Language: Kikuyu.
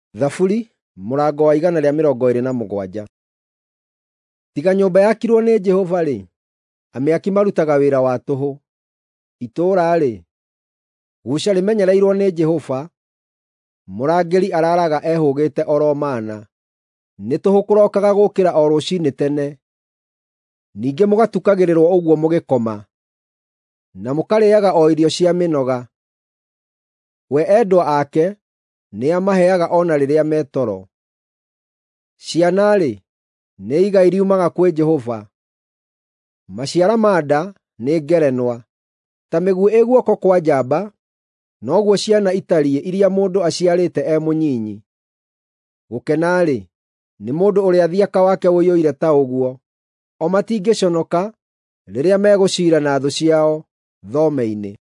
Thaburi, mũrango wa 127. Tiga nyũmba yakirwo nĩ Jehova-rĩ, amĩaki marutaga wĩra wa tũhũ. Itũũra-rĩ, guuca rĩmenyereirwo nĩ Jehova, mũrangĩri araaraga ehũũgĩte oro mana. Nĩ tũhũ kũrokaga gũũkĩra o rũciinĩ tene, ningĩ mũgatukagĩrĩrwo ũguo mũgĩkoma, na mũkarĩĩaga o irio cia mĩnoga. We endwa ake nĩamaheaga o na rĩrĩa me toro. Ciana-rĩ, nĩ igai riumaga kwĩ Jehova. Maciara ma nda nĩ ngerenwa. Ta mĩguĩ ĩ guoko kwa njamba, noguo ciana itariĩ iria mũndũ aciarĩte e mũnyinyi. Gũkena-rĩ, nĩ mũndũ ũrĩa thiaka wake ũiyũire ta ũguo. O matingĩconoka rĩrĩa megũciira na thũ ciao thome-inĩ.